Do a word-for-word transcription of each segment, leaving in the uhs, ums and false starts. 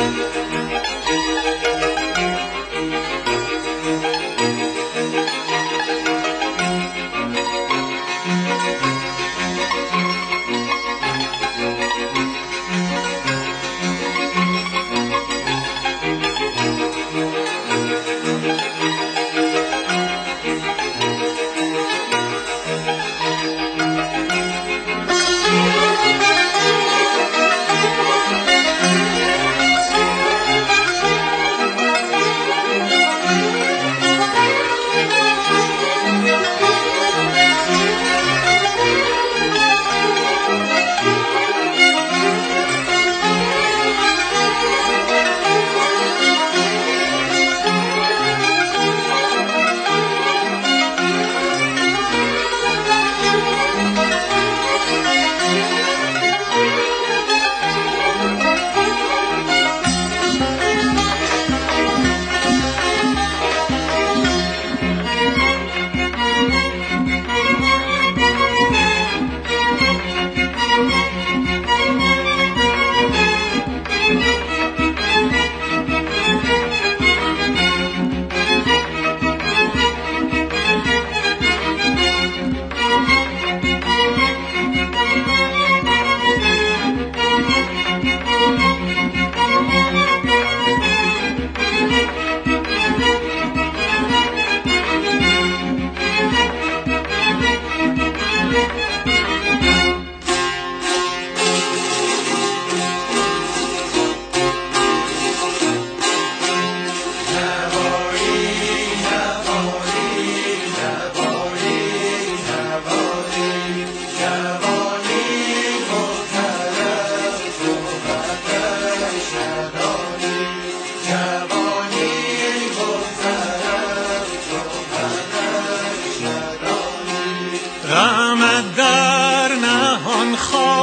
غمت در نهان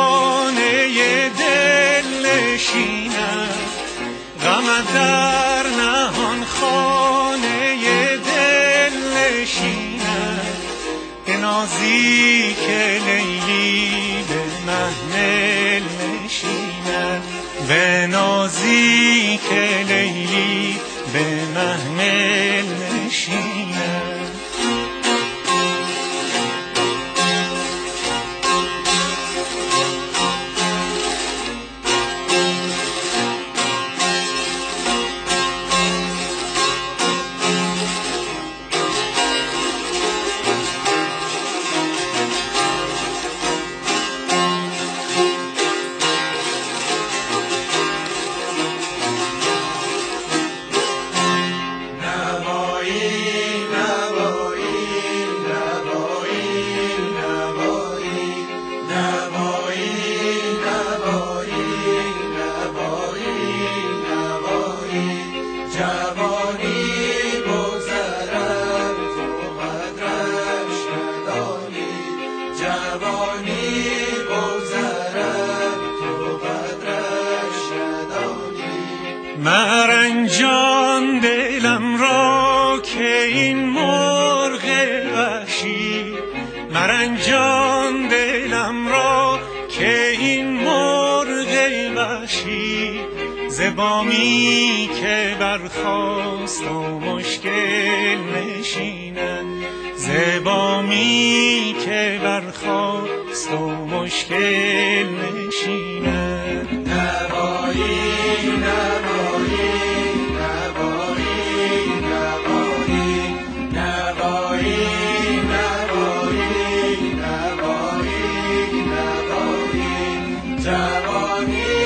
خانه دل نشیند، غمت در نهان خانه دل نشیند، به نازیک لیلی به محمل نشیند، به نازیک لیلی به محمل نشیند. مرنجان دلم را که این مرغ وحشی، مرنجان دلم را که این مرغ وحشی، ز بامی که برخاست و مشکل نشیند، ز بامی که برخاست و مشکل نشیند. نوایی نوایی نوایی نوایی نوایی نوایی نوایی نوایی جوانی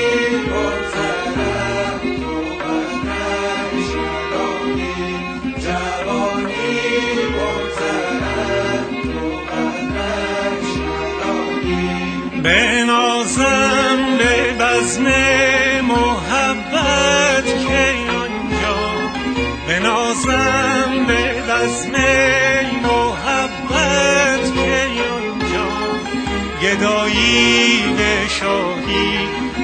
بگذرد تو قدرش ندانی، جوانی بگذرد تو قدرش ندانی. به نازم به بزم محبت که آنجا، به نازم به بزم محبت که آنجا، گدایی به شاهی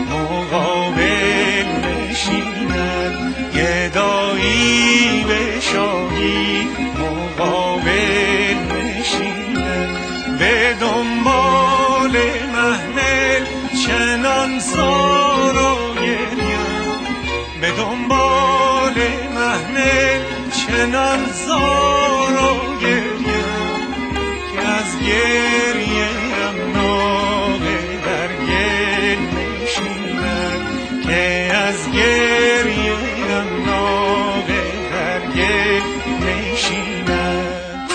مقابل نشیند، گدایی به شاهی مقابل نشیند. به دنبال محمل چنان زار و گریم، به چنان زار و گریم که از گریه ام ناقه در گل نشیند، که از گریه ام ناقه در گل نشیند.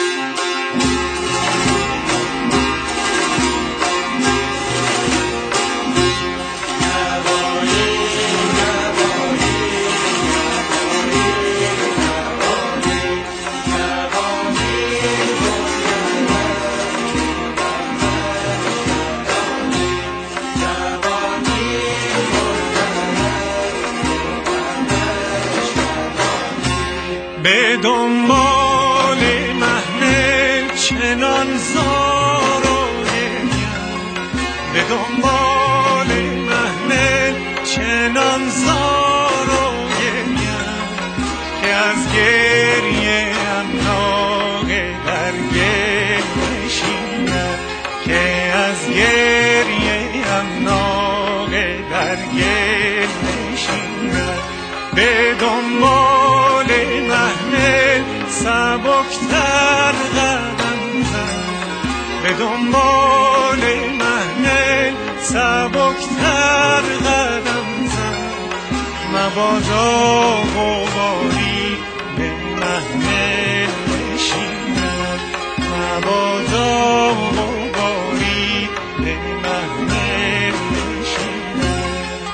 به دنبال محمل چنان زار و گریم، به دنبال محمل چنان زار و گریم که از گریه ام ناقه در گل نشیند، که از گریه ام ناقه در گل نشیند. به دنبال محمل سبکتر قدم زن، به دنبال محمل سبکتر قدم زن. مبادا غباری به محمل نشیند، مبادا غباری به محمل نشیند.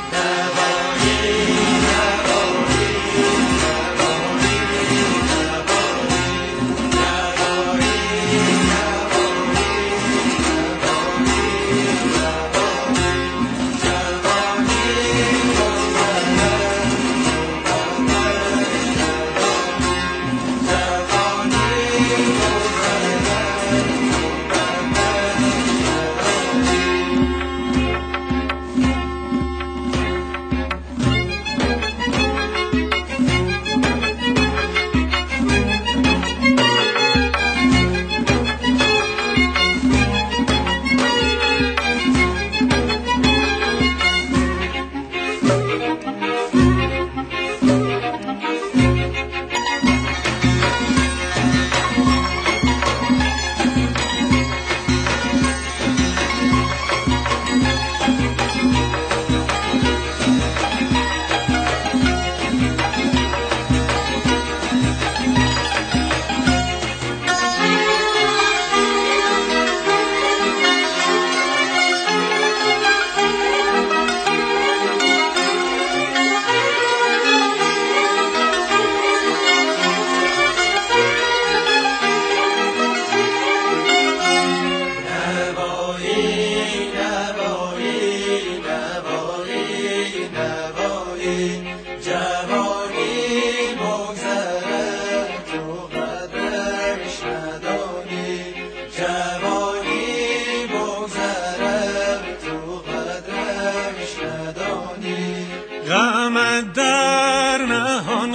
غمت در نهان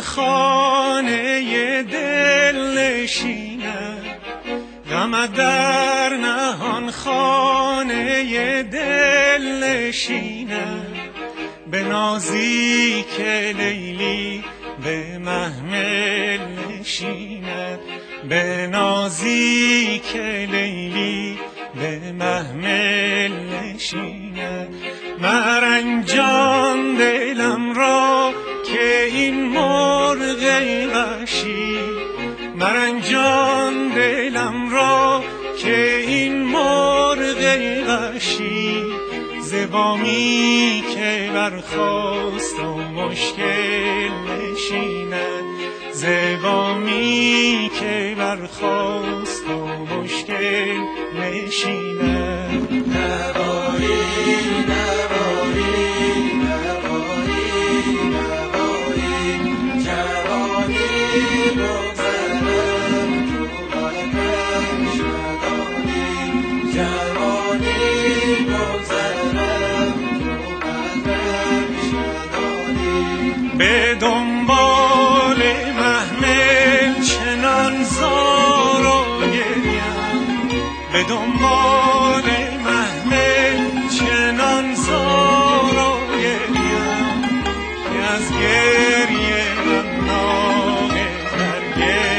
خانه دل نشیند، غمت در نهان خانه دل نشیند. به نازی که لیلی به محمل نشیند، به نازی که لیلی به محمل نشیند. مرنجان دلم را که این مرغ وحشی، مرنجان دلم را که این مرغ وحشی. ز بامی که برخاست و مشکل نشیند، ز بامی که برخاست و مشکل نشیند. نوایی نوایی نوایی نوایی جوانی بگذرد تو قدمش ندانی، جوانی بگذرد تو قدمش ندانی. به دنبال محمل چنان زار و گریم، به دنبال محمل چنان زار و گریم که از گریه ام ناقه در گل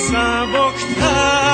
سبکتر